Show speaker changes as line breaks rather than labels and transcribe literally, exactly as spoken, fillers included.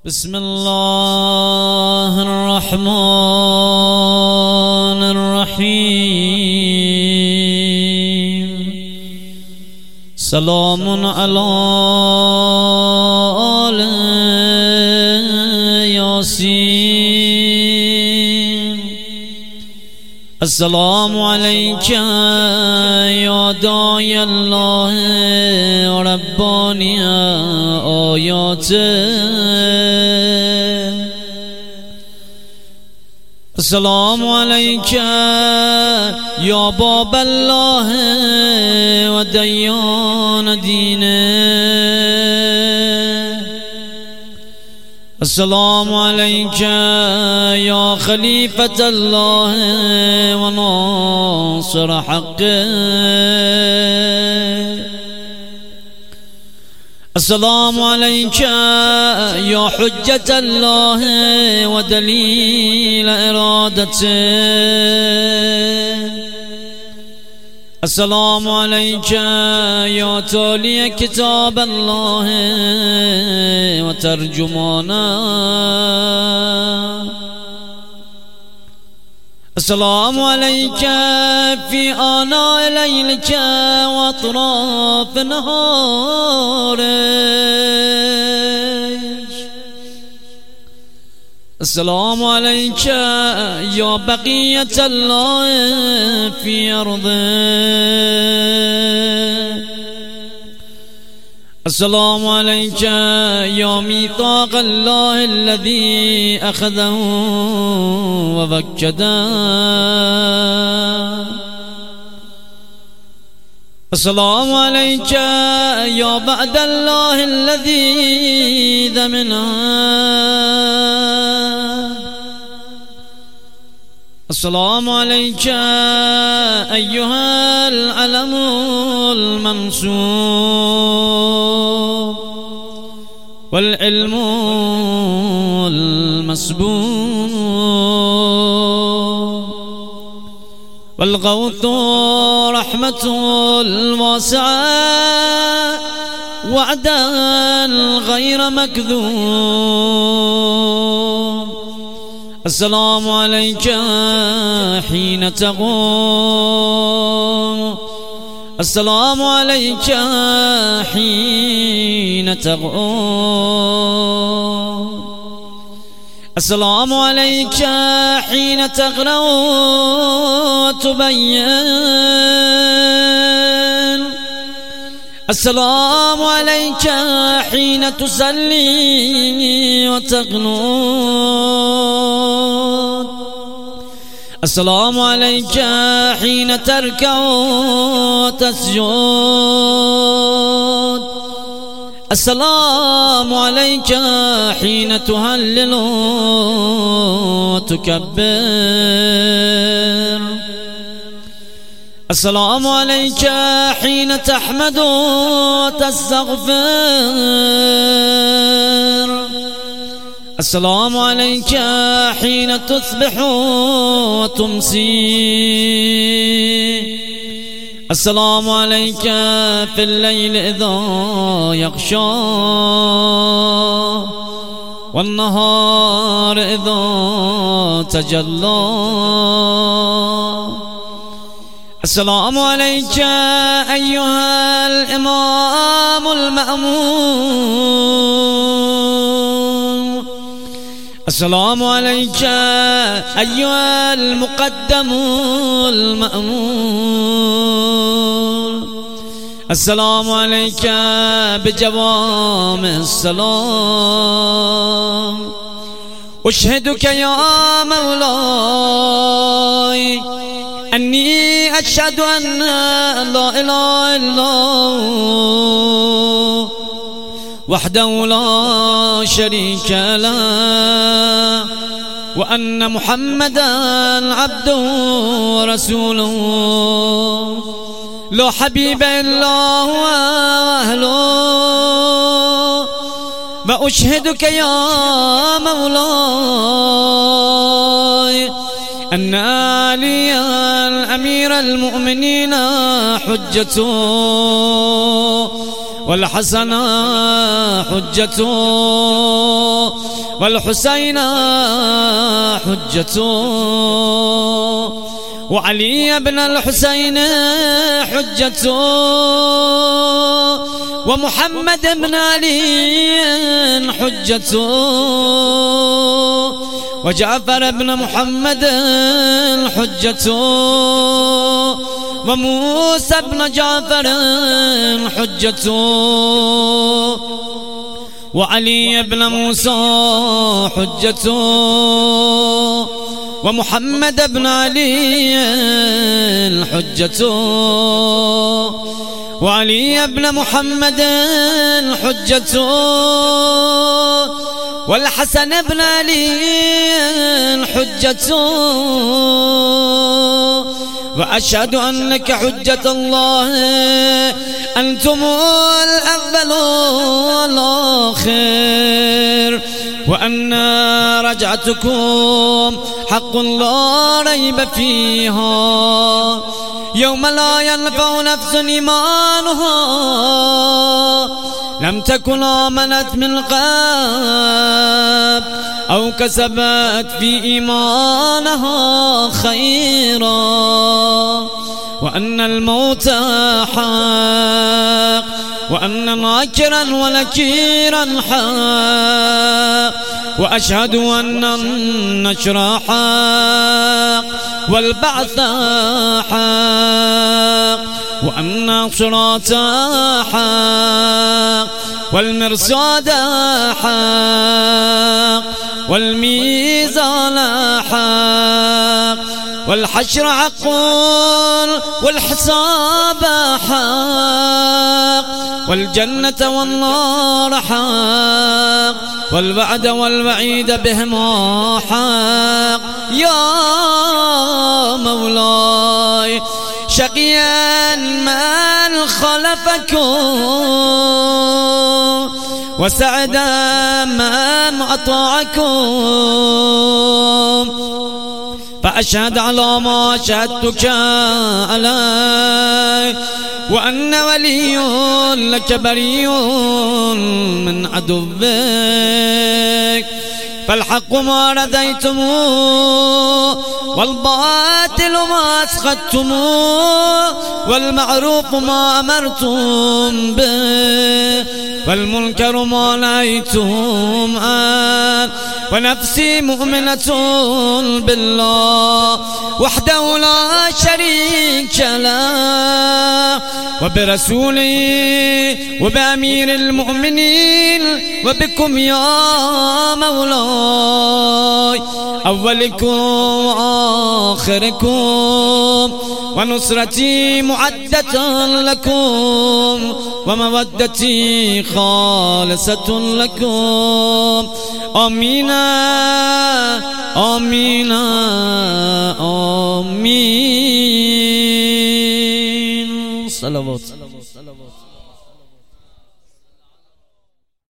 بسم الله الرحمن الرحيم. سلام على آل ياسين. السلام عليك يا داعي الله رباني آياته. السلام عليك يا باب الله وديان دينه. السلام عليك يا خليفة الله وناصر حقه. السلام عليك يا حجة الله ودليل إرادته. السلام عليك يا تالي كتاب الله وترجمانه. السلام عليك في آناء ليلك وأطراف نهارك. السلام عليك يا بقية الله في أرضه. السلام عليك يا ميثاق الله الذي أخذه ووكده. السلام عليك يا بعد الله الذي ذمنه. السلام عليك أيها العلم المنصوب والعلم المسبوب والغوث رحمة الواسعة وعدا غير مكذوب. السلام عليك حين تقوم. السلام عليك حين تقوم. السلام عليك حين تقرأ وتبين. السلام عليك حين تصلي وتقنط. السلام عليك حين تركع وتسجد. السلام عليك حين تهلل وتكبر. السلام عليك حين تحمد وتستغفر. السلام عليك حين تصبح وتمسي. السلام عليك في الليل إذا يغشى والنهار إذا تجلى. السلام عليك أيها الإمام المأمون. السلام عليك أيها المقدم المأمون. السلام عليك بجوام السلام. أشهدك يا مولاي أني أشهد أن لا إله إلا الله وحده لا شريك له وأن محمدا عبده ورسوله لا حبيب إلا هو أهله. وأشهدك يا مولاي أن علي الأمير المؤمنين حجته والحسن حجته والحسين حجة وعلي بن الحسين حجة ومحمد بن علي حجة وجعفر بن محمد حجة وموسى بن جعفر حجة وعلي بن موسى حجة ومحمد بن علي حجة وعلي بن محمد حجة والحسن بن علي حجة وأشهد أنك حجة الله أنتم الأول والآخر وأن رجعتكم حق لا ريب فيها يوم لا ينفع نفس إيمانها لم تكن آمنت من قبل أو كسبت في إيمانها خيرا وأن الموت حق وأن ناكرا ونكيرا حق وأشهد أن النشر حق والبعث حق وأن الصراط حق والمرصاد حق والميزان حق والحشر حق والحساب حق والجنة والنار حق والوعد والوعيد بهما حق يا مولاي شقيا من خلفكم وسعدا من أطاعكم فأشهد على ما شهدتك عليه وأن ولي لك بريء من عدوك فالحق ما رديتموه والباطل ما أسخطتموه والمعروف ما أمرتم به والمنكر ما نهيتم عنه ونفسي مؤمنة بالله وحده لا شريك له وبرسوله وبأمير المؤمنين وبكم يا مولاي أولكم وآخركم ونصرتي معدة لكم ومودتي خالصة لكم آمين آمين آمين صلوات